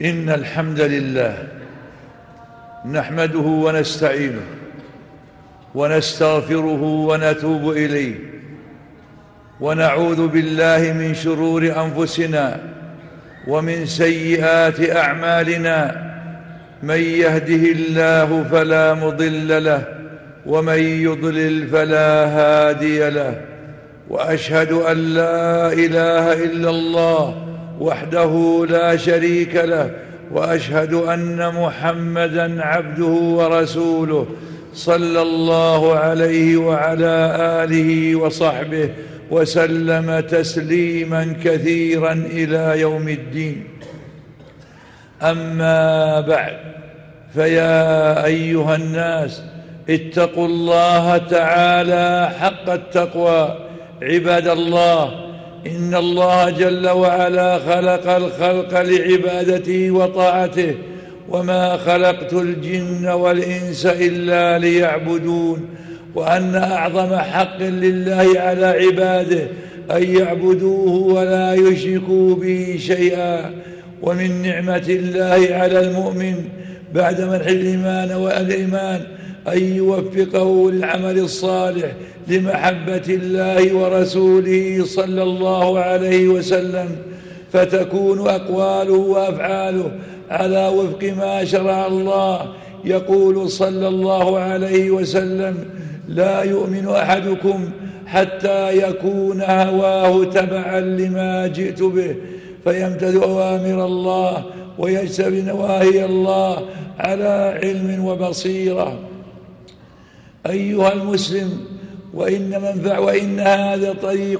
إن الحمد لله نحمده ونستعينه ونستغفره ونتوب إليه، ونعوذ بالله من شرور أنفسنا ومن سيئات أعمالنا. من يهده الله فلا مضل له، ومن يضلل فلا هادي له. وأشهد أن لا إله إلا الله وحده لا شريك له، وأشهد أن محمدًا عبده ورسوله صلى الله عليه وعلى آله وصحبه وسلم تسليمًا كثيرًا إلى يوم الدين. أما بعد، فيا أيها الناس اتقوا الله تعالى حق التقوى. عباد الله، إن الله جل وعلا خلق الخلق لعبادته وطاعته، وما خلقت الجن والإنس إلا ليعبدون. وأن أعظم حق لله على عباده أن يعبدوه ولا يشركوا به شيئا. ومن نعمة الله على المؤمن بعد منح الإيمان والإيمان أن يوفقه للعمل الصالح لمحبة الله ورسوله صلى الله عليه وسلم، فتكون أقواله وأفعاله على وفق ما شرع الله. يقول صلى الله عليه وسلم: لا يؤمن أحدكم حتى يكون هواه تبعا لما جئت به، فيمتثل أوامر الله ويجتنب نواهي الله على علم وبصيرة. أيها المسلم، وإن هذا طريق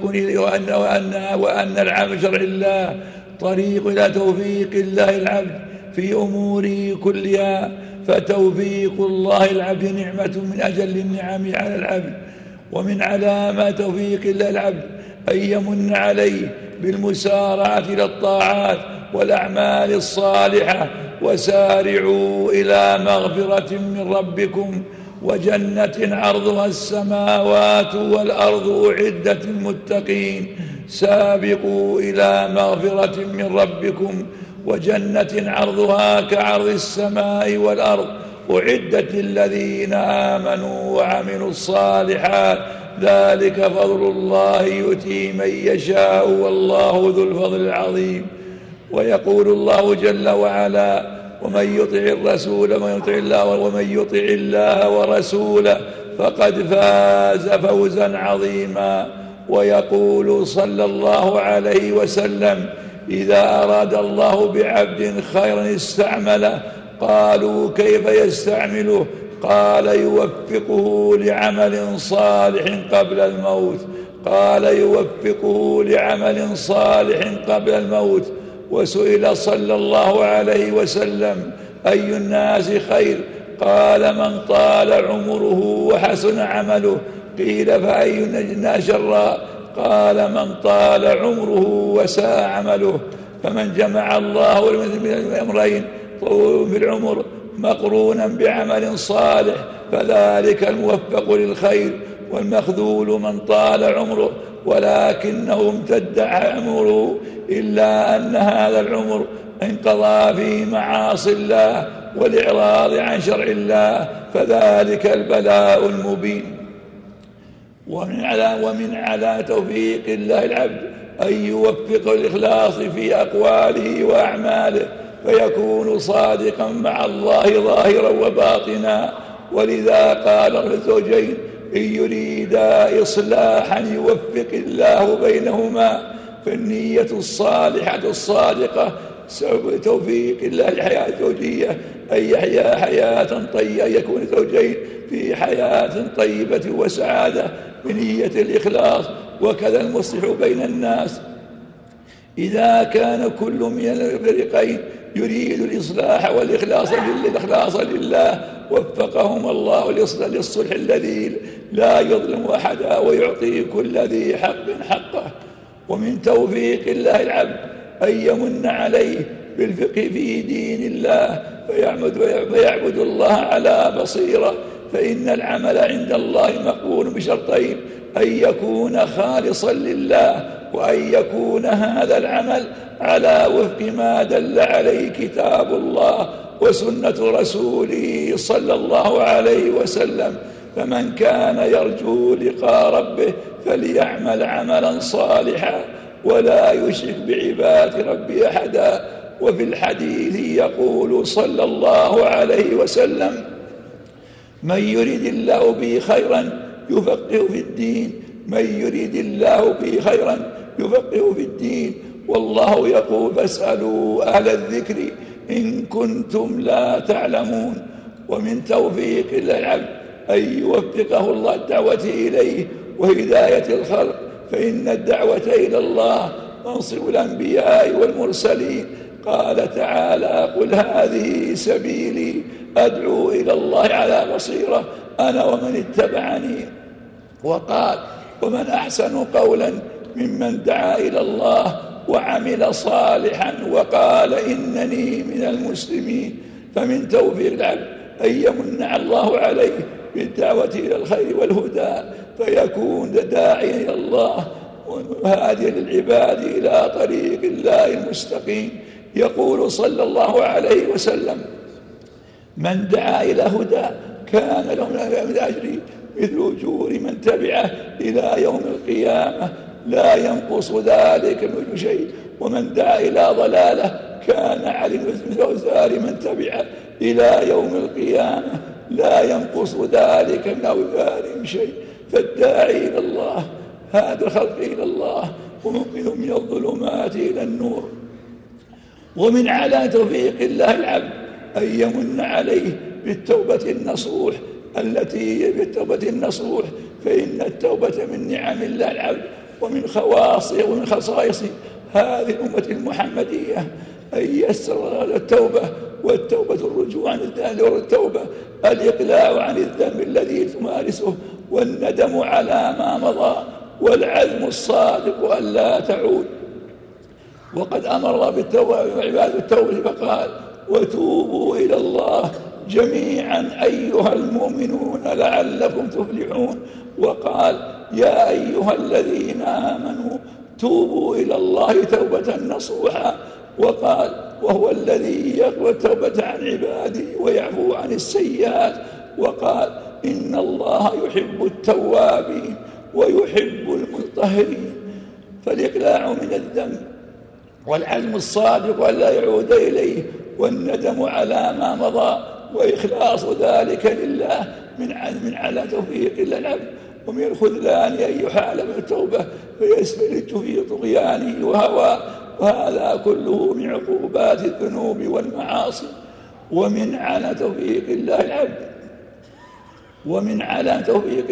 وأن العمل شرع الله طريق إلى توفيق الله العبد في أموره كلها. فتوفيق الله العبد نعمة من أجل النعم على العبد. ومن علامات توفيق الله العبد أن يمن عليه بالمسارعة إلى الطاعات والأعمال الصالحة. وسارعوا إلى مغفرة من ربكم وجنة عرضها السماوات والأرض أعدت للمتقين. سابقوا إلى مغفرة من ربكم وجنة عرضها كعرض السماء والأرض أعدت للذين آمنوا وعملوا الصالحات. ذلك فضل الله يؤتيه من يشاء والله ذو الفضل العظيم. ويقول الله جل وعلا: ومن يطع الرسول ومن يطع الله ورسوله فقد فاز فوزا عظيما. ويقول صلى الله عليه وسلم: إذا أراد الله بعبد خيرا استعمله. قالوا: كيف يستعمله؟ قال: يوفقه لعمل صالح قبل الموت. وسئل صلى الله عليه وسلم: أي الناس خير؟ قال: من طال عمره وحسن عمله. قيل: فأي الناس شر؟ قال: من طال عمره وساء عمله. فمن جمع الله من الأمرين، طول في العمر مقرونا بعمل صالح، فذلك الموفق للخير. والمخذول من طال عمره ولكنه امتد عمره، إلا أن هذا العمر انقضى في معاصي الله والإعراض عن شرع الله، فذلك البلاء المبين. ومن على توفيق الله العبد أن يوفق الإخلاص في أقواله وأعماله، فيكون صادقا مع الله ظاهرا وباطنا. ولذا قال الزوجين: إن يريدا إصلاحا يوفق الله بينهما. فالنية الصالحة الصادقة سبب توفيق الله الحياة الزوجية، أن يحيا حياة طيبة، يكون زوجين في حياة طيبة وسعادة بنية الإخلاص. وكذا المصلح بين الناس إذا كان كل من الفريقين يريد الإصلاح والإخلاص لله، وفقهم الله للصلح الذي لا يظلم أحدا ويعطي كل ذي حق حقه. ومن توفيق الله العبد أن يمن عليه بالفقه في دين الله، فيعبد الله على بصيرة. فإن العمل عند الله مقبول بشرطين: أن يكون خالصا لله، وأن يكون هذا العمل على وفق ما دل عليه كتاب الله وسنة رسوله صلى الله عليه وسلم. فمن كان يرجو لقاء ربه فليعمل عملا صالحا ولا يشرك بعبادة ربه أحدا. وفي الحديث يقول صلى الله عليه وسلم: من يريد الله به خيرا يفقه في الدين، من يريد الله به خيرا يفقه في الدين. والله يقول: فاسألوا أهل الذكر إن كنتم لا تعلمون. ومن توفيق العبد أن يوفقه الله الدعوة إليه وهداية الخلق، فإن الدعوة إلى الله منصب الأنبياء والمرسلين. قال تعالى: قل هذه سبيلي أدعو إلى الله على بصيرة أنا ومن اتبعني. وقال: ومن أحسن قولا ممن دعا إلى الله وعمل صالحا وقال إنني من المسلمين. فمن توفيق العبد أن يمن الله عليه بالدعوة إلى الخير والهدى فيكون داعيا إلى الله وهاديا للعباد إلى طريق الله المستقيم. يقول صلى الله عليه وسلم: من دعا إلى هدى كان له من أجر مثل أجور من تبعه إلى يوم القيامة لا ينقص ذلك من شيء. ومن دعا إلى ضلالة كان عليه مثل أوزار من تبعه إلى يوم القيامة لا ينقص ذلك من أوزارهم شيء. فالداعي إلى الله هذا الخلق إلى الله ومنقذ من الظلمات إلى النور. ومن على توفيق الله العبد أن يمن عليه بالتوبة النصوح التي بالتوبة النصوح، فإن التوبة من نعم الله العبد ومن خواصه ومن خصائصه هذه الأمة المحمدية أن يسر التوبة. والتوبة الرجوع عن الذنب، والتوبة الإقلاع عن الذنب الذي تمارسه والندم على ما مضى والعزم الصادق أن لا تعود. وقد أمر الله بالتوبة وعباد التوبة فقال: وتوبوا إلى الله جميعا أيها المؤمنون لعلكم تفلحون. وقال: يا أيها الذين آمنوا توبوا إلى الله توبة نصوحا. وقال: وهو الذي يقبل التوبة عن عباده ويعفو عن السيئات. وقال: إن الله يحب التوابين ويحب المطهرين. فالإقلاع من الذنب والعزم الصادق أن لا يعود إليه والندم على ما مضى وإخلاص ذلك لله من على توفيق إلا العبد. ومن الخذلان أن يحال من التوبة فيسفلج في طغيانه وهواه، وهذا كله من عقوبات الذنوب والمعاصي. ومن على توفيق الله العبد ومن علامة توفيق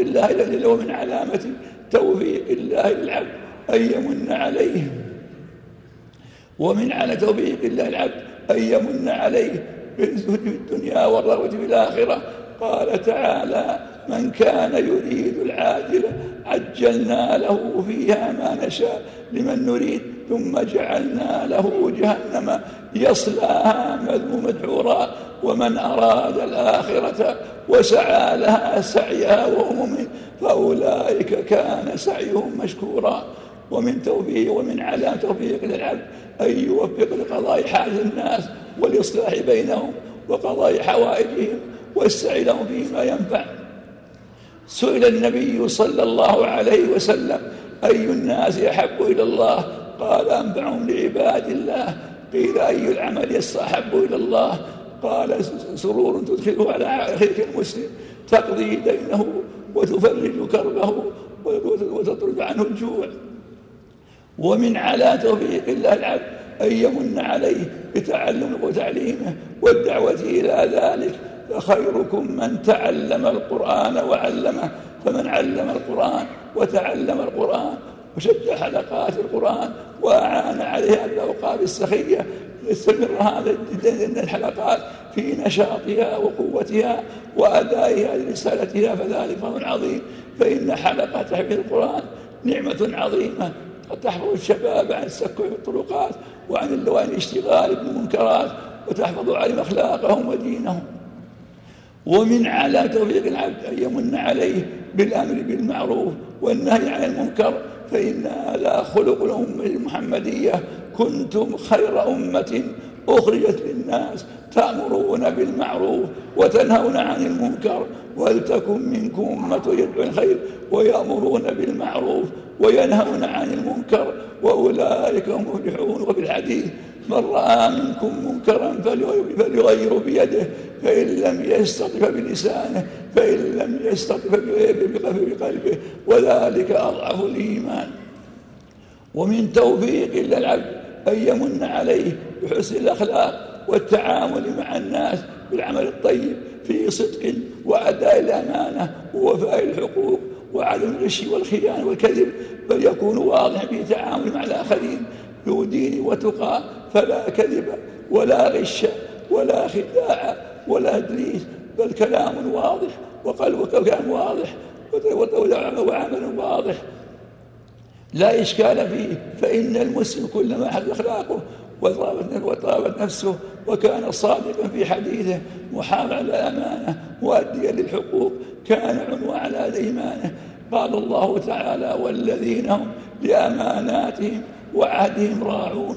الله للعبد أن يمن عليه ومن على توفيق الله العبد أن يمن عليه بالزهد في الدنيا والرغبة في الآخرة. قال تعالى: من كان يريد العاجلة عجلنا له فيها ما نشاء لمن نريد ثم جعلنا له جهنم يصلاها مذموما مدحورا. ومن أراد الآخرة وسعى لها سعيها وهو مؤمن فأولئك كان سعيهم مشكورا. ومن على توفيق للعبد أن يوفق لقضاء حاجة الناس والإصلاح بينهم وقضاء حوائجهم والسعي لهم فيما ينفع. سئل النبي صلى الله عليه وسلم: أي الناس أحب إلى الله؟ قال: أنفعهم لعباد الله. قيل: أي العمل أحب إلى الله؟ قال: سرور تدخله على أخيك المسلم تقضي دينه وتفرج كربه وتطرد عنه الجوع. ومن على توفيق الله العبد أن يمن عليه بتعلمه وتعليمه والدعوة إلى ذلك. فخيركم من تعلم القرآن وعلمه. فمن علم القرآن وتعلم القرآن وشد حلقات القرآن وأعان عليها بالأوقات السخية يستمر هذا الحلقات في نشاطها وقوتها وأدائها لرسالتها فذلك فضل عظيم. فإن حلقة حفظ القرآن نعمة عظيمة قد تحفظ الشباب عن السكو في الطرقات وعن الاشتغال بالمنكرات وتحفظ عليهم أخلاقهم ودينهم. ومن على توفيق العبد أن يمن عليه بالأمر بالمعروف والنهي عن المنكر. فإن هذا خلق الأمة المحمدية. كنتم خير أمة أخرجت للناس تأمرون بالمعروف وتنهون عن المنكر ولتكن منكم أمة يدعون الخير ويأمرون بالمعروف وينهون عن المنكر وأولئك هم المفلحون. وفي الحديث من رأى منكم منكرا فليغير بيده فإن لم يستطع بلسانه فإن لم يستطع بقلبه وذلك أضعف الإيمان. ومن توفيق العبد أن يمن عليه بحسن الأخلاق والتعامل مع الناس بالعمل الطيب في صدق وأداء الأمانة ووفاء الحقوق وعدم الغش والخيانة والكذب، بل يكون واضحا في تعامل مع الآخرين ذو دين وتقى، فلا كذب ولا غش ولا خداع ولا تدليس، بل كلام واضح وكلام واضح وعمل واضح لا إشكال فيه. فإن المسلم كلما حسن أخلاقه وطابت نفسه وكان صادقا في حديثه محافظا على الأمانة مؤديا للحقوق كان عنوان على إيمانه. قال الله تعالى والذين هم لأماناتهم وعهدهم راعون.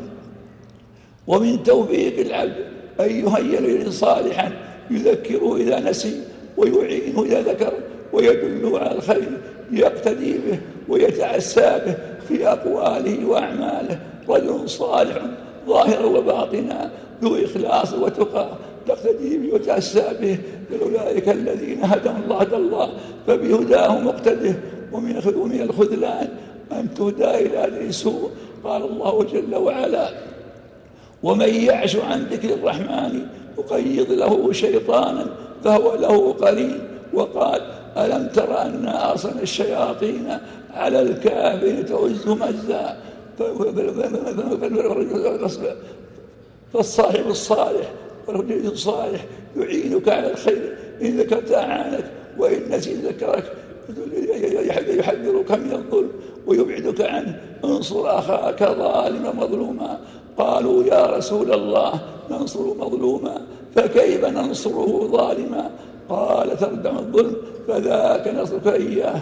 ومن توفيق العبد أن يهيئ له صالحا يذكره إذا نسي ويعينه إذا ذكر ويدله على الخير يقتدي به ويتعسى به في أقواله وأعماله. رجل صالح ظاهرا وباطنا ذو إخلاص وتقى تقتدي به وتعسى به. أولئك الذين هداهم الله فبهداه مقتده. ومن الخذلان أن تهدى إلى سوء. قال الله جل وعلا ومن يعش عن ذكر الرحمن يقيض له شيطانا فهو له قرين. وقال ألم تر أنا أرسلنا الشياطين على الكافرين تعزهم أجزاء. فالصاحب الصالح والرجل الصالح يعينك على الخير إن ذكرت أعانك وإن نسيت ذكرك يحذرك من الظلم ويبعدك عنه. انصر أخاك ظالما مظلوما. قالوا يا رسول الله ننصر مظلوما فكيف ننصره ظالما؟ قال تردع الظلم فذاك نصرك إياه.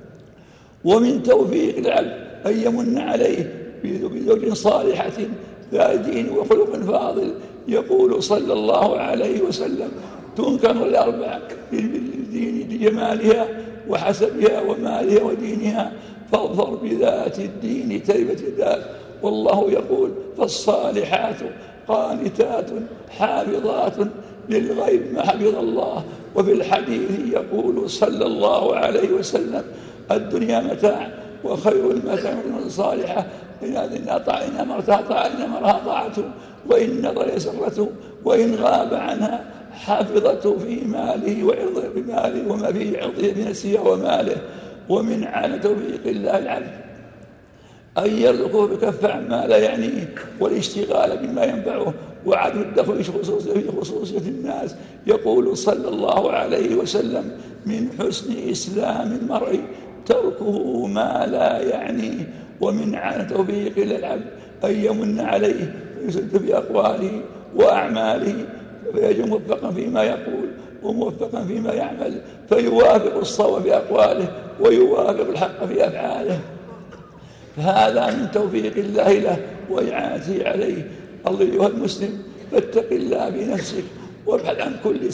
ومن توفيق العبد أن يمن عليه بزوج صالحة ذا دين وخلق فاضل. يقول صلى الله عليه وسلم تنكر الأربع بالدين لجمالها وحسبها ومالها ودينها فاظفر بذات الدين تربت يداك. والله يقول فالصالحات قانتات حافظات للغيب ما حفظ الله. وفي الحديث يقول صلى الله عليه وسلم الدنيا متاع وخير المتاع الصالحة إن أمرها طاعته وإن نظر سرته وإن غاب عنها حفظته في ماله وعرضه بماله وما فيه عرضه بنفسه وماله. ومن عن توفيق الله العبد أن يرزقه بكف عما لا يعنيه والاشتغال بما ينفعه وعدم الدخل في خصوصية الناس. يقول صلى الله عليه وسلم من حسن إسلام المرء تركه ما لا يعنيه. ومن عن توفيق العبد أن يمن عليه ويسد في أقواله وأعماله فيجب موفقا فيما يقول وموفقا فيما يعمل فيوافق الصواب في أقواله ويوافق الحق في أفعاله. فهذا من توفيق الله له وإعانته عليه. الله أيها المسلم فاتق الله بنفسك وابحث عن كل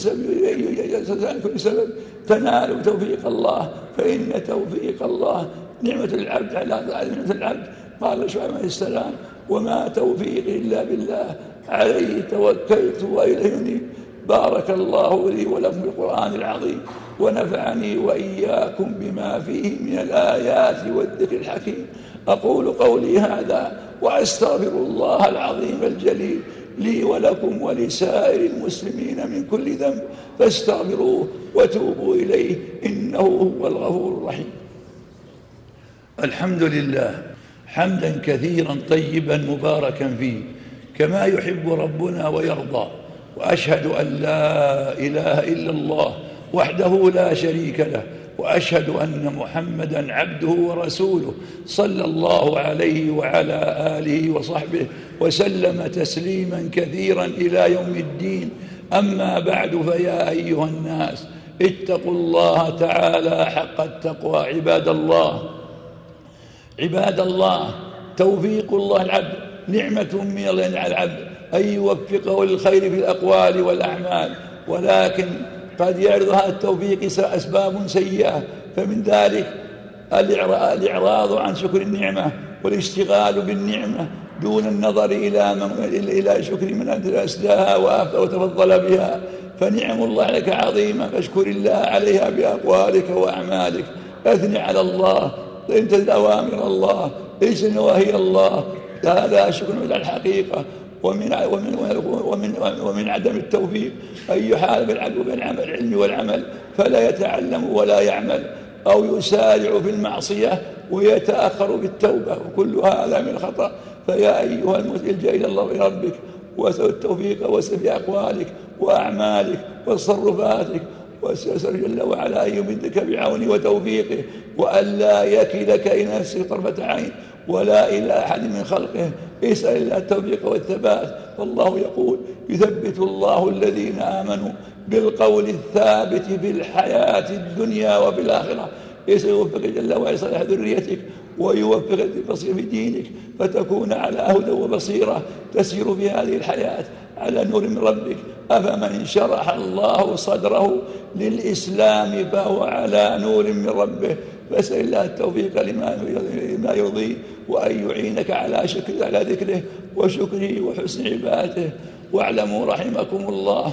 سبب تنال توفيق الله، فإن توفيق الله نعمة العبد على نعمة العبد. قال شعيب عليه السلام وما توفيقي إلا بالله عليه توكلت وإليه أنيب. بارك الله لي ولكم بالقرآن العظيم ونفعني وإياكم بما فيه من الآيات والذكر الحكيم. أقول قولي هذا وأستغفر الله العظيم الجليل لي ولكم ولسائر المسلمين من كل ذنب فاستغفروه وتوبوا إليه إنه هو الغفور الرحيم. الحمد لله حمدا كثيرا طيبا مباركا فيه كما يحب ربنا ويرضى. وأشهد أن لا إله إلا الله وحده لا شريك له وأشهد أن محمدا عبده ورسوله صلى الله عليه وعلى آله وصحبه وسلم تسليما كثيرا إلى يوم الدين. أما بعد فيا أيها الناس اتقوا الله تعالى حق التقوى عباد الله. عباد الله، توفيق الله العبد نعمة من الله على العبد أن يوفقه للخير في الأقوال والأعمال، ولكن قد يعرض هذا التوفيق أسباب سيئة، فمن ذلك الإعراض عن شكر النعمة والاشتغال بالنعمة دون النظر إلى شكر من أسداها وتفضل بها. فنعم الله لك عظيمة، فاشكر الله عليها بأقوالك وأعمالك، أثني على الله، امتثل أوامر الله، اجتنب نواهي الله. هذا شكر على الحقيقة. ومن عدم التوفيق أن يحارب العبد بين العلم والعمل، فلا يتعلم ولا يعمل، أو يسارع في المعصية ويتأخر في التوبة، وكل هذا من الخطأ. فيا أيها المسلم الجأ إلى الله بربك واسأل التوفيق واسأل في أقوالك وأعمالك وتصرفاتك، واسأل جل وعلا أن يمدك بعونه وتوفيقه، وألا يكلك إلى نفسك طرفة عين ولا إلى أحد من خلقه. اسأل الله التوفيق والثبات، والله يقول: يثبت الله الذين آمنوا بالقول الثابت في الحياة الدنيا وفي الآخرة. يوفق جل وعلا صالح ذريتك، ويوفق البصير في دينك، فتكون على هدى وبصيرة تسير في هذه الحياة على نور من ربك. أفمن شرح الله صدره للإسلام فهو على نور من ربه. فاسأل الله التوفيق لما يرضيه، وأن يعينك على ذكره وشكره وحسن عبادته. واعلموا رحمكم الله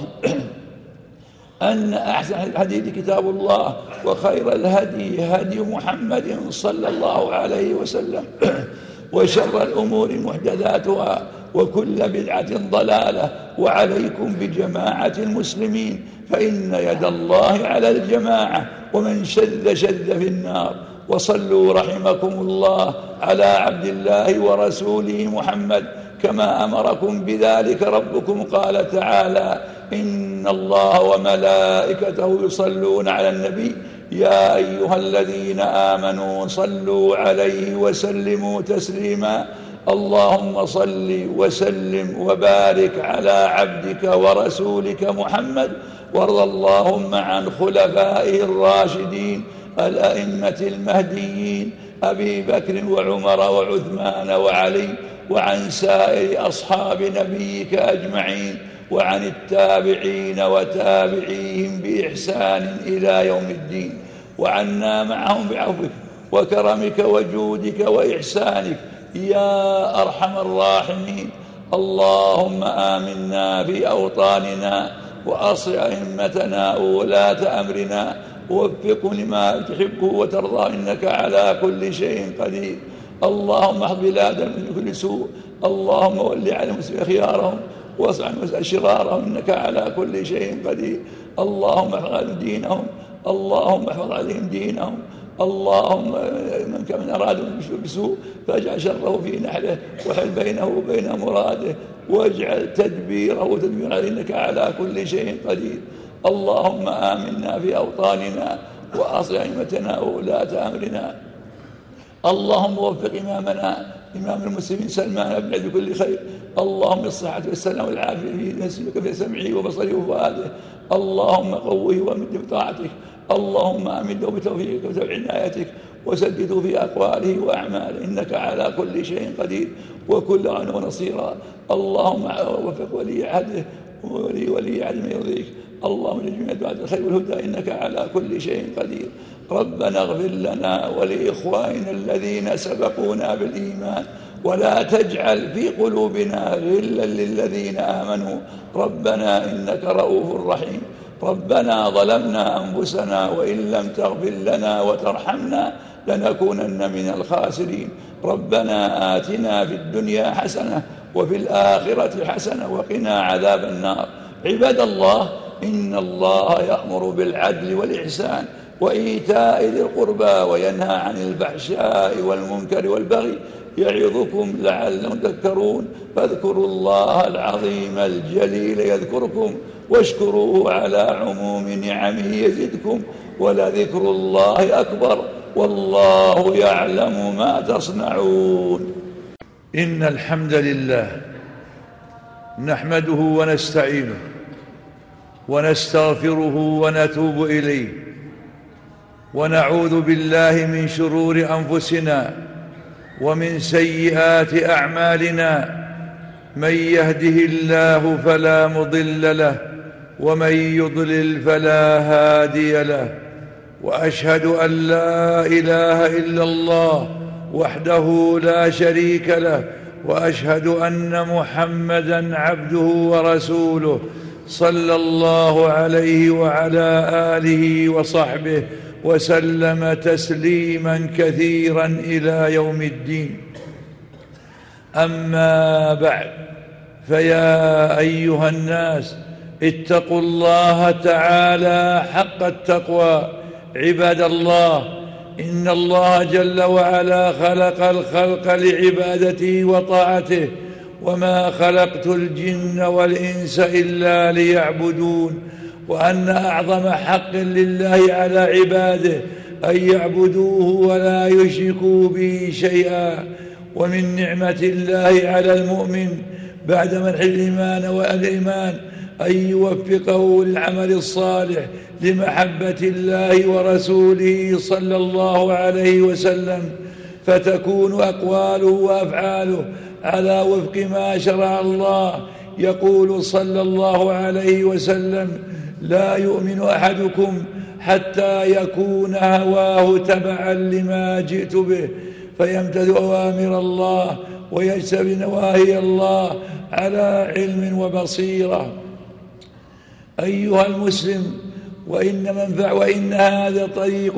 أن أحسن الحديث كتاب الله، وخير الهدي هدي محمد صلى الله عليه وسلم، وشر الأمور محدثاتها، وكل بدعة ضلالة. وعليكم بجماعة المسلمين، فإن يد الله على الجماعة، ومن شذ في النار. وصلوا رحمكم الله على عبد الله ورسوله محمد كما أمركم بذلك ربكم. قال تعالى: إن الله وملائكته يصلون على النبي يا أيها الذين آمنوا صلوا عليه وسلموا تسليما. اللهم صل وسلم وبارك على عبدك ورسولك محمد، وارض اللهم عن خلفائه الراشدين الأئمة المهديين أبي بكر وعمر وعثمان وعلي، وعن سائر أصحاب نبيك أجمعين، وعن التابعين وتابعيهم بإحسان إلى يوم الدين، وعنا معهم بعفوك وكرمك وجودك وإحسانك يا أرحم الراحمين. اللهم آمنا في أوطاننا، وأصلح أئمتنا وولاة أمرنا، ووفقهم لما تحبه وترضى، إنك على كل شيء قدير. اللهم احفظ بلادنا من كل سوء، اللهم ول على المسلمين خيارهم واصلح شرارهم، إنك على كل شيء قدير. اللهم احفظ عليهم دينهم، اللهم احفظ عليهم دينهم. اللهم من كان أراد بسوء فاجعل شره في نحله، وحل بينه وبين مراده، واجعل تدبيره تدبيرا، إنك على كل شيء قدير. اللهم آمنا في أوطاننا، وأصلح أئمتنا وولاة أمرنا. اللهم وفق إمامنا إمام المسلمين سلمان أبعد بكل خير. اللهم الصحة والسلام والعافية في سمعه وبصره وفؤاده. اللهم قوه وامده بطاعتك. اللهم أمده بتوفيقك وعنايتك، وسدده في أقواله وأعماله، إنك على كل شيء قدير، وكل عنه نصيرا. اللهم وفق ولي عهده ولي عهد ما يرضيك. اللهم لجميع دعاة الخير والهدى، إنك على كل شيء قدير. ربنا اغفر لنا ولإخواننا الذين سبقونا بالإيمان، ولا تجعل في قلوبنا غلا للذين آمنوا. ربنا إنك رؤوف رحيم. ربنا ظلمنا أنفسنا، وإن لم تغفر لنا وترحمنا لنكونن من الخاسرين. ربنا آتنا في الدنيا حسنة وفي الآخرة حسنة وقنا عذاب النار. عباد الله، إن الله يأمر بالعدل والإحسان وإيتاء ذي القربى، وينهى عن الفحشاء والمنكر والبغي، يعظكم لعلكم تذكرون. فاذكروا الله العظيم الجليل يذكركم، واشكروه على عموم نعمه يزدكم، ولذكر الله أكبر، والله يعلم ما تصنعون. إن الحمد لله نحمده ونستعينه ونستغفره ونتوب إليه، ونعوذ بالله من شرور أنفسنا ومن سيئات أعمالنا: من يهده الله فلا مضل له، ومن يضلل فلا هادي له. وأشهد أن لا إله إلا الله وحده لا شريك له، وأشهد أن محمدًا عبده ورسوله، صلى الله عليه وعلى آله وصحبه وسلم تسليما كثيرا إلى يوم الدين. أما بعد، فيا أيها الناس، اتقوا الله تعالى حق التقوى. عباد الله، إن الله جل وعلا خلق الخلق لعبادته وطاعته، وما خلقت الجن والإنس إلا ليعبدون، وأن أعظم حق لله على عباده أن يعبدوه ولا يشركوا به شيئا. ومن نعمة الله على المؤمن بعد منح الإيمان والإيمان أن يوفقه للعمل الصالح لمحبة الله ورسوله صلى الله عليه وسلم، فتكون أقواله وأفعاله على وفق ما شرع الله. يقول صلى الله عليه وسلم: لا يؤمن أحدكم حتى يكون هواه تبعا لما جئت به، فيمتثل أوامر الله ويجتنب نواهي الله على علم وبصيرة. أيها المسلم، وإن هذا طريق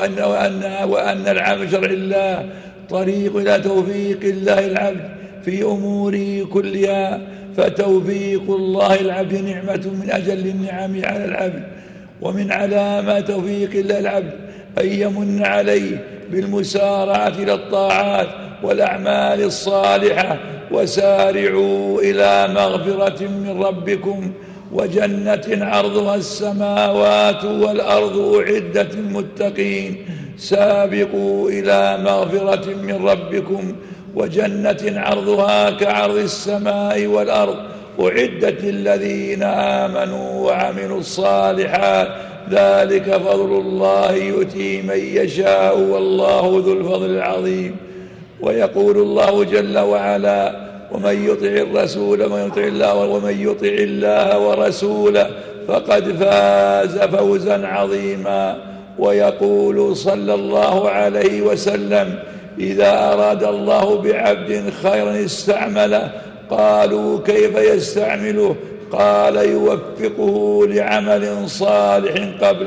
وأن العمل شرع الله طريق إلى توفيق الله العبد في أموره كلها. فتوفيق الله العبد نعمة من أجل النعم على العبد. ومن علامات توفيق الله العبد أن يمن عليه بالمسارعة إلى الطاعات والأعمال الصالحة. وسارعوا إلى مغفرة من ربكم وجنة عرضها السماوات والأرض أعدت للمتقين. سابقوا إلى مغفرة من ربكم وجنة عرضها كعرض السماء والأرض أعدت للذين آمنوا وعملوا الصالحات. ذلك فضل الله يؤتي من يشاء والله ذو الفضل العظيم. ويقول الله جل وعلا: ومن يطع الرسول ومن يطع الله ورسوله فقد فاز فوزا عظيما. ويقول صلى الله عليه وسلم: إذا أراد الله بعبد خيرا استعمله. قالوا: كيف يستعمله؟ قال: يوفقه لعمل صالح قبل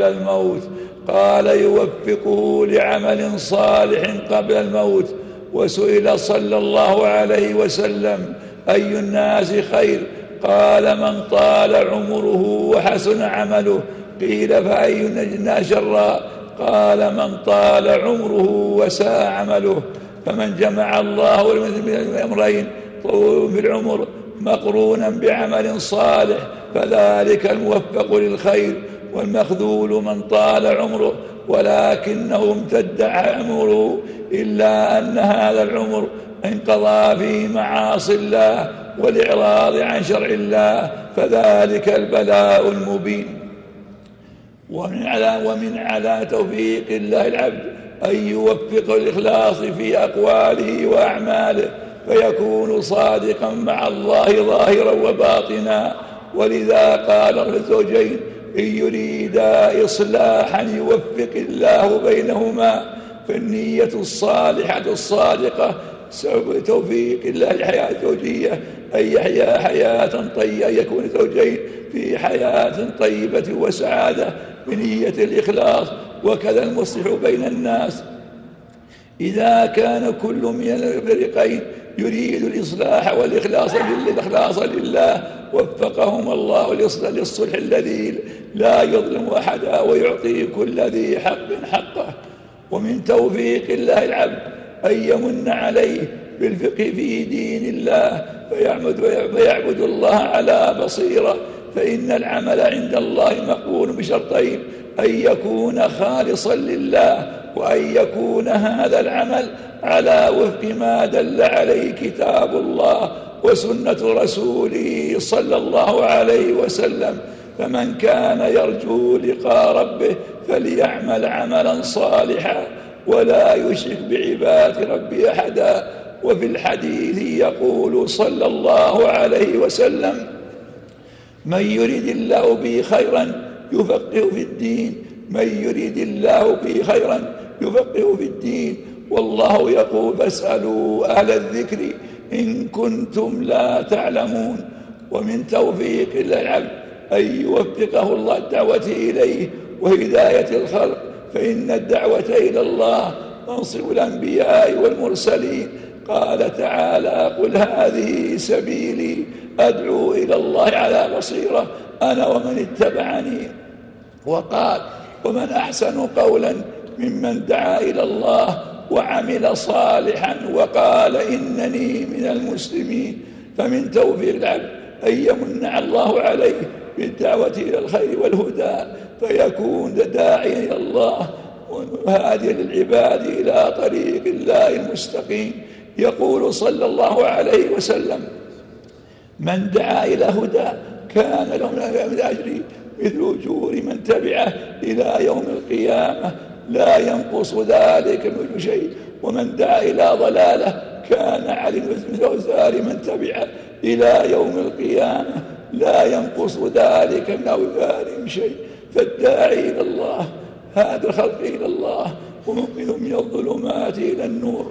الموت. وسئل صلى الله عليه وسلم: أي الناس خير؟ قال: من طال عمره وحسن عمله. قيل: فأي الناس شر؟ قال: من طال عمره وساء عمله. فمن جمع الله من الأمرين، طول في العمر مقرونا بعمل صالح، فذلك الموفق للخير. والمخذول من طال عمره ولكنه امتد عمره، إلا أن هذا العمر انقضى في معاصي الله والإعراض عن شرع الله، فذلك البلاء المبين. ومن على توفيق الله العبد أن يوفق الإخلاص في أقواله وأعماله، فيكون صادقا مع الله ظاهرا وباطنا. ولذا قال الزوجين: إن يريدا إصلاحا يوفق الله بينهما. فالنية الصالحة الصادقة سبب توفيق الله الحياة الزوجية، أن يحيا حياة طيبة، أن يكون زوجين في حياة طيبة وسعادة بنية الإخلاص. وكذا المصلح بين الناس إذا كان كل من الفريقين يريد الإصلاح والإخلاص لله، وفقهم الله للصلح الذي لا يظلم أحدا ويعطي كل ذي حق حقه. ومن توفيق الله العبد أن يمن عليه بالفقه في دين الله، فيعبد الله على بصيرة. فإن العمل عند الله مقبول بشرطين: أن يكون خالصا لله، وأن يكون هذا العمل على وفق ما دل عليه كتاب الله وسنة رسوله صلى الله عليه وسلم. فمن كان يرجو لقاء ربه فليعمل عملا صالحا، ولا يشرك بعبادة ربي أحدا. وفي الحديث يقول صلى الله عليه وسلم: من يريد الله به خيرا يفقهه في الدين، من يريد الله به خيرا يفقهه في الدين. والله يقول: فاسألوا أهل الذكر إن كنتم لا تعلمون. ومن توفيق العبد أن يوفقه الله الدعوة إليه وهداية الخلق، فإن الدعوة إلى الله منصب الأنبياء والمرسلين. قال تعالى: قل هذه سبيلي أدعو إلى الله على بصيرة أنا ومن اتبعني. وقال: ومن أحسن قولا ممن دعا إلى الله وعمل صالحا وقال إنني من المسلمين. فمن توفيق العبد أن يمن الله عليه بالدعوة إلى الخير والهدى، فيكون داعيا إلى الله وهاديا للعباد إلى طريق الله المستقيم. يقول صلى الله عليه وسلم: من دعا إلى هدى كان له من أجر مثل أجور من تبعه إلى يوم القيامة لا ينقص ذلك من شيء، ومن دعا إلى ضلالة كان عليه مثل أوزار من تبعه إلى يوم القيامة لا ينقص ذلك من أوزارهم شيء. فالداعي إلى الله هذا الخلق إلى الله ومنقذ من الظلمات إلى النور.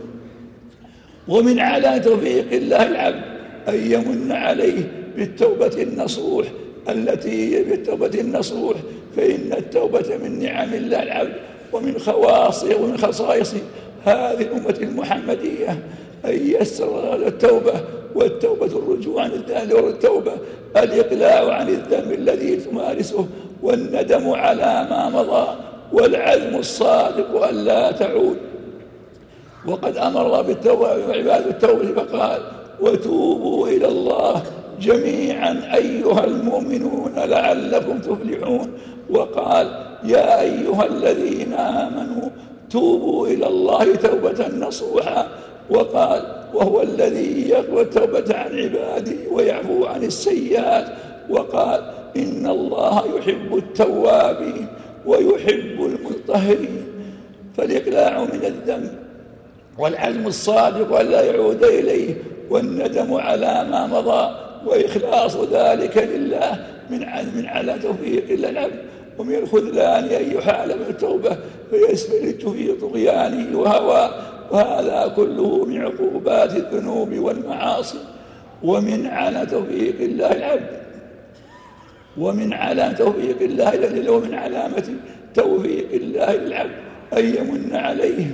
ومن على توفيق الله العبد أن يمن عليه بالتوبة النصوح التي بالتوبة النصوح، فإن التوبة من نعم الله العبد ومن خواصه ومن خصائص هذه الأمة المحمدية أن يسر التوبة، والتوبة الرجوع عن الذنب، والتوبة الإقلاع عن الذنب الذي تمارسه، والندم على ما مضى، والعزم الصادق أن لا تعود. وقد أمر الله بالتوبة وعباد التوبة فقال: وتوبوا إلى الله جميعا أيها المؤمنون لعلكم تفلحون. وقال: يا أيها الذين آمنوا توبوا إلى الله توبة نصوحا. وقال: وهو الذي يقبل التوبة عن عباده ويعفو عن السيئات. وقال: إن الله يحب التوابين ويحب المطهرين. فالإقلاع من الذنب والعزم الصادق ألا يعود إليه، والندم على ما مضى، وإخلاص ذلك لله من على توفيق الله العبد. ومن الخذلان أن يحال من التوبة فيسفلت في طغيانه وهواه، وهذا كله من عقوبات الذنوب والمعاصي. ومن على توفيق الله العبد ومن على توفيق الله ومن علامة توفيق الله للعبد أن يمن عليه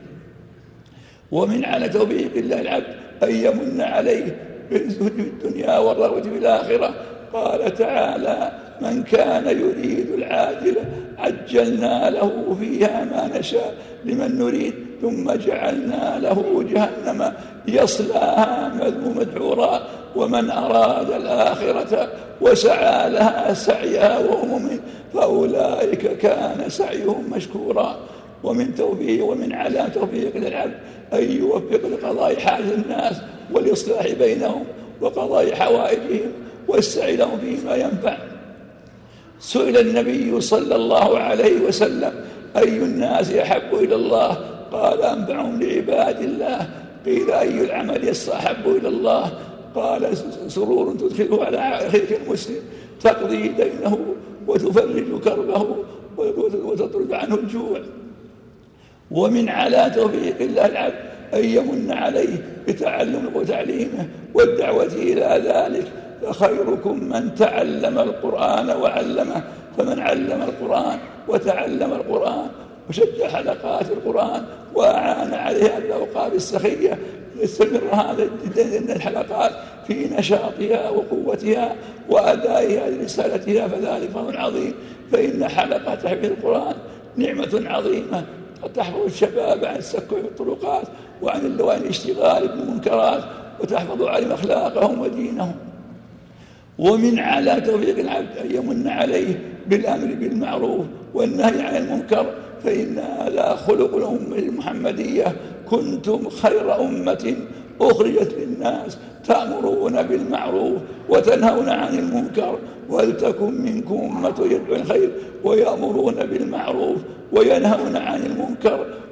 ومن على توفيق الله العبد أن يمن عليه بالزهد في الدنيا والرغبة في الآخرة. قال تعالى: من كان يريد العاجلة عجلنا له فيها ما نشاء لمن نريد ثم جعلنا له جهنم يصلاها مذموما مدحورا ومن أراد الآخرة وسعى لها سعيها وهو مؤمن فأولئك كان سعيهم مشكورا. ومن على توفيق للعبد أن يوفق لقضاء حاجة الناس والإصلاح بينهم وقضاء حوائجهم والسعي لهم فيما ينفع. سئل النبي صلى الله عليه وسلم: أي الناس أحب إلى الله؟ قال: أنفعهم لعباد الله. قيل: أي العمل أحب إلى الله؟ قال: سرور تدخله على أخيك المسلم تقضي دينه وتفرج كربه وتطرد عنه الجوع. ومن على توفيق الله العبد أن يمن عليه بتعلمه وتعليمه والدعوة إلى ذلك. فخيركم من تعلم القرآن وعلمه، فمن علم القرآن وتعلم القرآن وشد حلقات القرآن وأعان عليها بالأوقات السخية يستمر هذا الحلقات في نشاطها وقوتها وأدائها لرسالتها، فذلك فضل عظيم. فإن حلقة تحفيظ القرآن نعمة عظيمة قد تحفظ الشباب عن السكع في الطرقات وعن الاشتغال بالمنكرات وتحفظ عليهم أخلاقهم ودينهم. ومن على توفيق العبد أن يمن عليه بالأمر بالمعروف والنهي عن المنكر، فإن هذا خلق الأمة المحمدية: كنتم خير أمة أخرجت للناس تأمرون بالمعروف وتنهون عن المنكر ولتكن منكم أمة يدعون الخير ويأمرون بالمعروف وينهون عن المنكر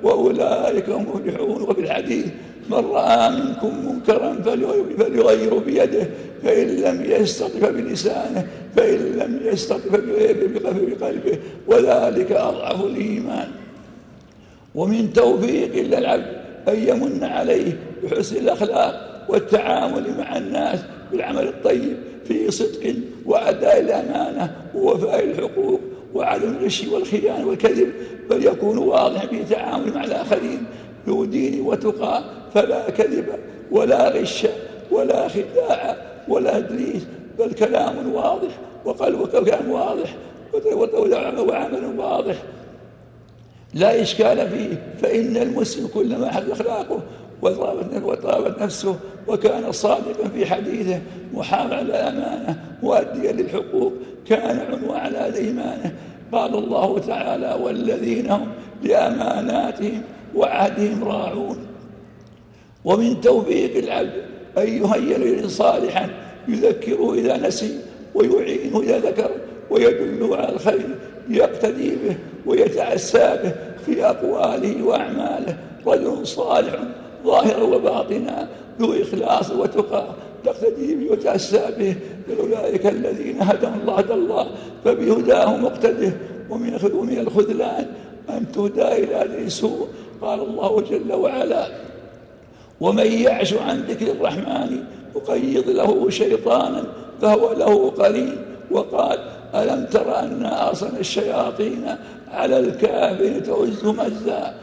وأولئك هم المفلحون. وفي الحديث: من رأى منكم منكرا فليغير بيده، فإن لم يستطع بلسانه، فإن لم يستطع بقلبه، وذلك أضعف الإيمان. ومن توفيق الله العبد أن يمن عليه بحسن الأخلاق والتعامل مع الناس بالعمل الطيب في صدق وأداء الأمانة ووفاء الحقوق وعدم الغش والخيانة والكذب، بل يكون واضحا في تعامل مع الآخرين ذو دين وتقى، فلا كذب ولا غش ولا خداع ولا تدليس، بل كلام واضح وقلب كلام واضح وعمل واضح لا إشكال فيه. فإن المسلم كلما حسن أخلاقه وطابت نفسه وكان صادقا في حديثه محافظا على الأمانة مؤديا للحقوق كان عنوان على إيمانه. قال الله تعالى: والذين هم لأماناتهم وعهدهم راعون. ومن توفيق العبد أن يهيئ له صالحا يذكره إذا نسي ويعينه إذا ذكر ويدله على الخير يقتدي به ويتعسى به في أقواله وأعماله. رجل صالح ظاهرا وباطنا ذو إخلاص وتقى تقتدي به وتعسى به. أولئك الذين هداهم الله فبهداه مقتده. ومن الخذلان أن تهدى إلى السوء. قال الله جل وعلا: ومن يعش عن ذكر الرحمن يقيض له شيطانا فهو له قرين. وقال: ألم تر أنا أرسلنا الشياطين على الكافرين تعزهم أجزاء.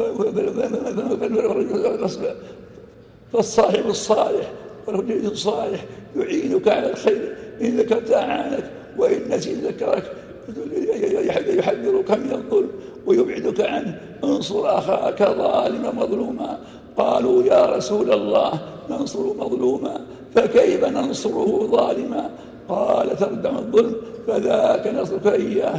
فالصاحب الصالح والرجل الصالح يعينك على الخير، إن ذكرت أعانك وإن نسيت ذكرك، يحذرك من الظلم ويبعدك عنه. انصر أخاك ظالما مظلوما. قالوا: يا رسول الله ننصر مظلوما فكيف ننصره ظالما؟ قال: تردع الظلم فذاك نصرك إياه.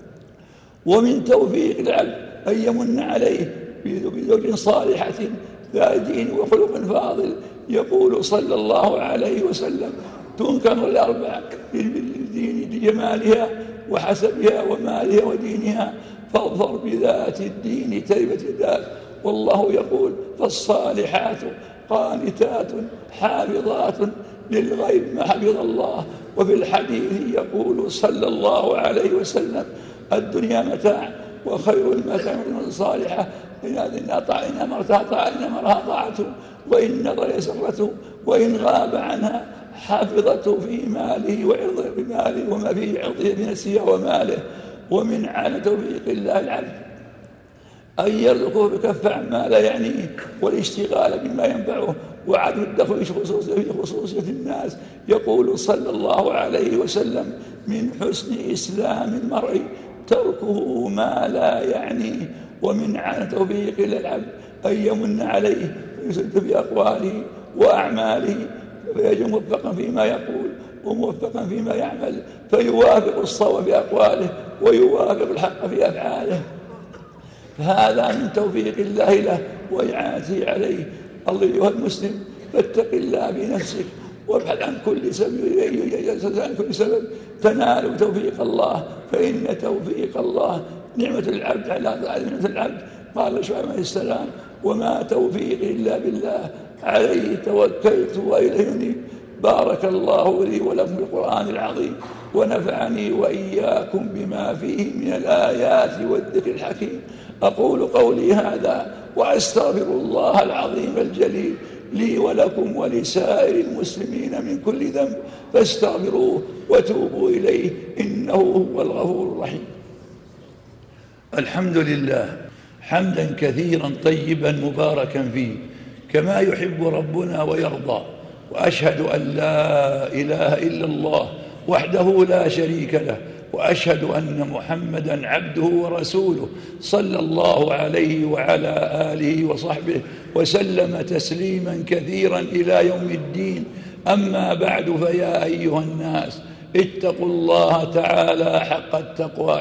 ومن توفيق العبد أن يمن عليه بزوج صالحة ذات دين وخلق فاضل. يقول صلى الله عليه وسلم: تنكر الأربع بالدين لجمالها وحسبها ومالها ودينها، فاظفر بذات الدين تربت يداك. والله يقول: فالصالحات قانتات حافظات للغيب ما حفظ الله. وفي الحديث يقول صلى الله عليه وسلم: الدنيا متاع وخير المتاع الصالحة إن أمرتها طاعة إن أمرها طاعته وإن نظر يسرته وإن غاب عنها حافظته في ماله وعرضه بماله وما في عرضه بنفسه وماله. ومن عن توفيق الله العبد أن يرزقه بكف عما لا يعنيه والاشتغال بما ينفعه وعدم الدخل في خصوصية الناس. يقول صلى الله عليه وسلم: من حسن إسلام المرء تركه ما لا يعنيه. ومن عن توفيق الله العبد أن يمن عليه ويسد في أقواله وأعماله فيجب موفقا فيما يقول وموفقا فيما يعمل، فيوافق الصواب في أقواله ويوافق الحق في أفعاله. هذا من توفيق الله له وإعانته عليه. الله أيها المسلم فاتق الله بنفسك وابحث عن كل سبب تنال توفيق الله، فإن توفيق الله نعمة العبد على نعمة العبد. قال شعيب عليه السلام: وما توفيقي إلا بالله عليه توكلت وإليه أنيب. بارك الله لي ولكم بالقرآن العظيم ونفعني وإياكم بما فيه من الآيات والذكر الحكيم. أقول قولي هذا وأستغفر الله العظيم الجليل لي ولكم ولسائر المسلمين من كل ذنب فاستغفروه وتوبوا إليه إنه هو الغفور الرحيم. الحمد لله حمدا كثيرا طيبا مباركا فيه كما يحب ربنا ويرضى. وأشهد أن لا إله إلا الله وحده لا شريك له، وأشهد أن محمدا عبده ورسوله صلى الله عليه وعلى آله وصحبه وسلم تسليما كثيرا إلى يوم الدين. أما بعد، فيا أيها الناس اتقوا الله تعالى حق التقوى.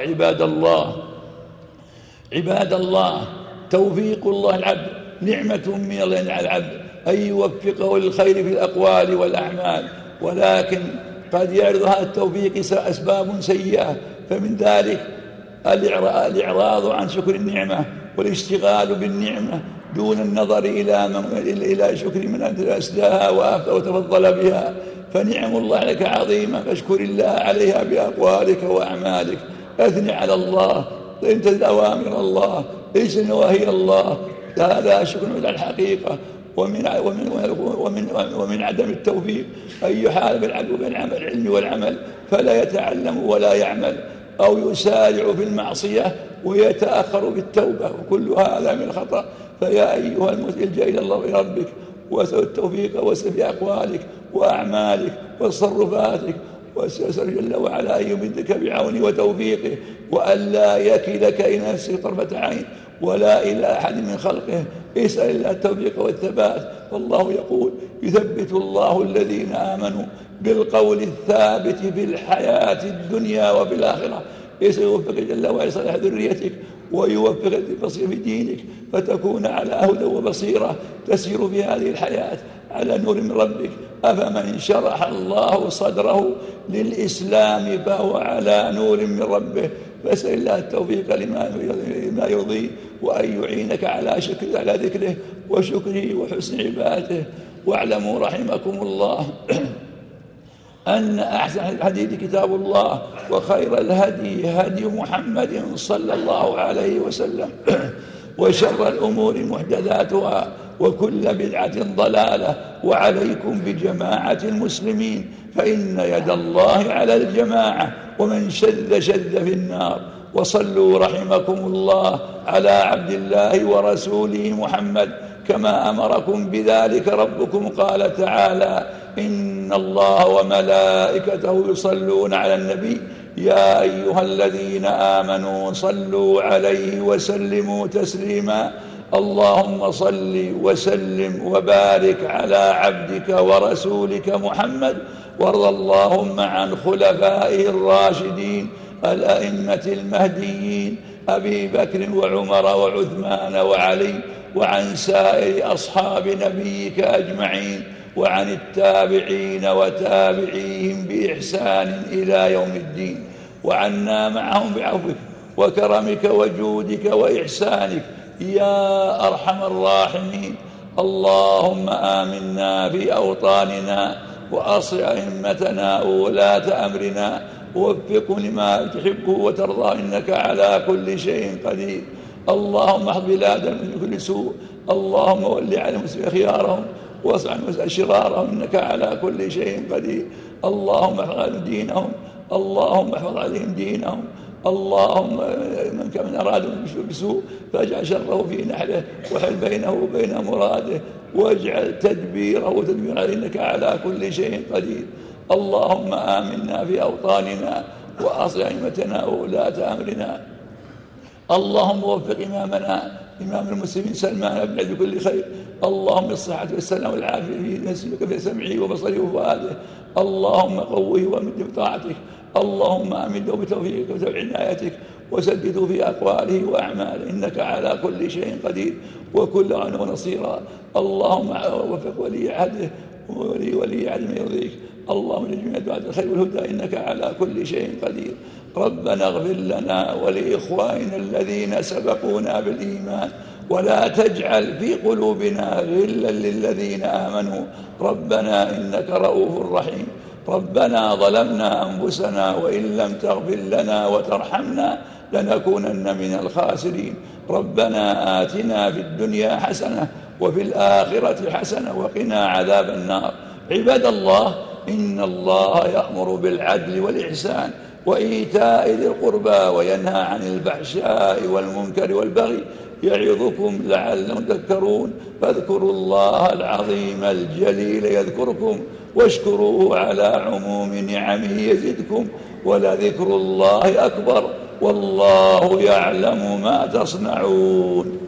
عباد الله، توفيق الله العبد نعمة من الله على العبد أن يوفقه للخير في الأقوال والأعمال، ولكن قد يعرض هذا التوفيق أسباب سيئة، فمن ذلك الإعراض عن شكر النعمة والاشتغال بالنعمة دون النظر إلى شكر من أسداها وتفضل بها، فنعم الله لك عظيمة، فاشكر الله عليها بأقوالك وأعمالك. أثني على الله، امتثل أوامر الله، اجتنب نواهي الله، هذا شكر على الحقيقة. ومن عدم التوفيق أن يحال بين العلم والعمل، فلا يتعلم ولا يعمل، أو يسارع في المعصية ويتأخر بالتوبة، وكل هذا من الخطأ. فيا أيها الجأ إلى الله ربك واسأل التوفيق، واسأل في أقوالك وأعمالك وتصرفاتك، واسأل جل وعلا أن يمدك بعونه وتوفيقه، وألا يكلك إلى نفسك طرفة عين ولا إلى أحد من خلقه. اسأل الله التوفيق والثبات، والله يقول: يثبت الله الذين آمنوا بالقول الثابت في الحياة الدنيا وفي الآخرة. يوفق جل وعلا صالح ذريتك، ويوفق البصير في دينك، فتكون على هدى وبصيرة تسير في هذه الحياة على نور من ربك. أفمن شرح الله صدره للإسلام فهو على نور من ربه. فاسأل الله التوفيق لما يرضيه، وأن يعينك على ذكره وشكره وحسن عبادته. واعلموا رحمكم الله أن أحسن الحديث كتاب الله، وخير الهدي هدي محمد صلى الله عليه وسلم، وشر الأمور محدثاتها، وكل بدعة ضلالة. وعليكم بجماعة المسلمين، فإن يد الله على الجماعة، ومن شذ في النار. وصلوا رحمكم الله على عبد الله ورسوله محمد كما أمركم بذلك ربكم. قال تعالى: إن الله وملائكته يصلون على النبي يا أيها الذين آمنوا صلوا عليه وسلموا تسليما. اللهم صل وسلم وبارك على عبدك ورسولك محمد، وارض اللهم عن خلفائه الراشدين الأئمة المهديين أبي بكر وعمر وعثمان وعلي، وعن سائر أصحاب نبيك أجمعين، وعن التابعين وتابعيهم بإحسان إلى يوم الدين، وعنا معهم بعفوك وكرمك وجودك وإحسانك يا أرحم الراحمين. اللهم آمنا في أوطاننا، وأصلح أئمتنا وولاة أمرنا، ووفقهم لما تحبه وترضى، إنك على كل شيء قدير. اللهم احفظ بلادنا من كل سوء، اللهم ول على المسلمين خيارهم واصلح عن شرارهم، إنك على كل شيء قدير. اللهم احفظ عليهم دينهم، اللهم احفظ عليهم دينهم. اللهم من كان أراد بسوء فاجعل شره في نحره، وحل بينه وبين مراده، واجعل تدبيره تدبيرا، إنك على كل شيء قدير. اللهم آمنا في أوطاننا، وأصلح أئمتنا وولاة أمرنا. اللهم وفق إمام المسلمين سلمان بن عبد بكل خير. اللهم الصحة والسلام والعافية في سمعه وبصره وفؤاده. اللهم قوه وامده بطاعتك. اللهم أمده بتوفيقك وعنايتك، وسدده في أقواله وأعماله، إنك على كل شيء قدير، وكل عنه نصيرا. اللهم وفق ولي عهده ولي عهد ما يرضيك. اللهم لجميع دعاة الخير والهدى، إنك على كل شيء قدير. ربنا اغفر لنا ولإخواننا الذين سبقونا بالإيمان، ولا تجعل في قلوبنا غلا للذين آمنوا. ربنا إنك رؤوف رحيم. ربنا ظلمنا أنفسنا، وإن لم تغفر لنا وترحمنا لنكونن من الخاسرين. ربنا آتنا في الدنيا حسنة وفي الآخرة حسنة وقنا عذاب النار. عباد الله، إن الله يأمر بالعدل والإحسان وإيتاء ذي القربى، وينهى عن الفحشاء والمنكر والبغي، يعظكم لعلكم تذكرون. فاذكروا الله العظيم الجليل يذكركم، واشكروه على عموم نعمه يزدكم، ولذكر الله أكبر، والله يعلم ما تصنعون.